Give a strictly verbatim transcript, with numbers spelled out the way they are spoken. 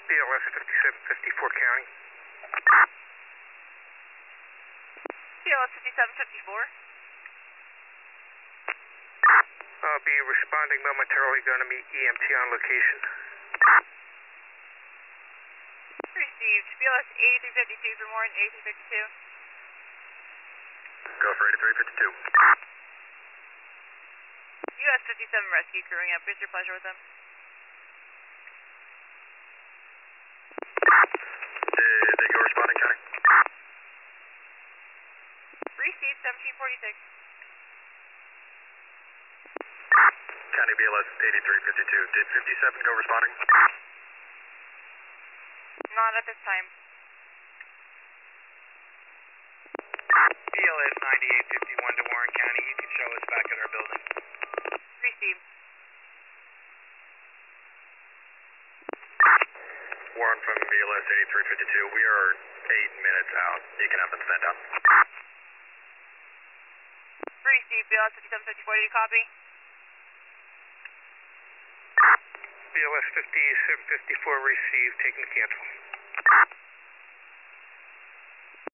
B L S fifty-seven fifty-four County. B L S fifty-seven fifty-four. I'll be responding momentarily, going to meet E M T on location. Received. B L S eighty-three fifty-two for more than eighty-three fifty-two. Go for eighty-three fifty-two. U S fifty-seven rescue crewing up. What's your pleasure with them? Did they go responding, County? Received. seventeen forty-six. County B L S eighty-three fifty-two. Did fifty-seven go responding? Not at this time. B L S ninety-eight fifty-one to Warren County. You can show us back at our building. Received. Warren from B L S eighty-three fifty-two. We are eight minutes out. You can have them sent down. Received. B L S fifty-seven fifty-four. Did you copy? B L S fifty-seven fifty-four received, taking the cancel.